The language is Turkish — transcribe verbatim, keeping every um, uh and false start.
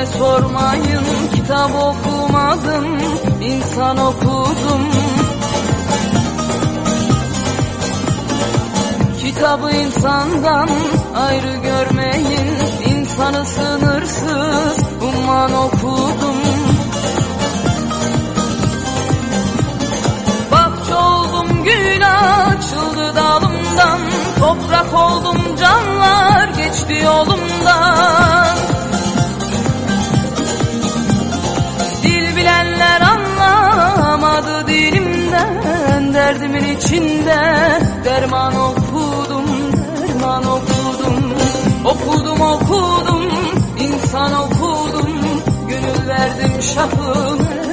Kimseye sormayın, kitap okumadım, insan okudum. Kitabı insandan ayrı görmeyin, insanı sınırsız umman okudum. Bahçe oldum, gül açıldı dalımdan, toprak oldum, canlar geçti yolumdan. Dil bilenler anlamadı dilimden, derdimin içinde derman okudum, derman okudum. Okudum okudum, insan okudum, gönül verdim şahına.